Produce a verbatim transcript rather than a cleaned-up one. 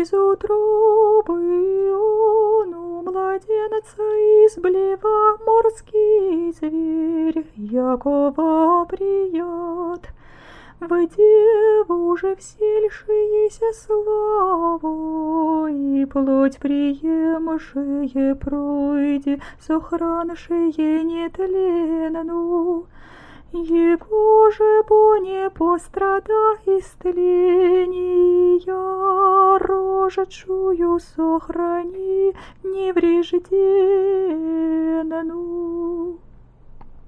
из утробы Иону младенца изблева морский зверь, якого прият. В деву же всельшиеся славу, и плоть приемшие пройди, сохраншие нетленну. Его же бо не пострада истления, рожечую сохрани неврежденну.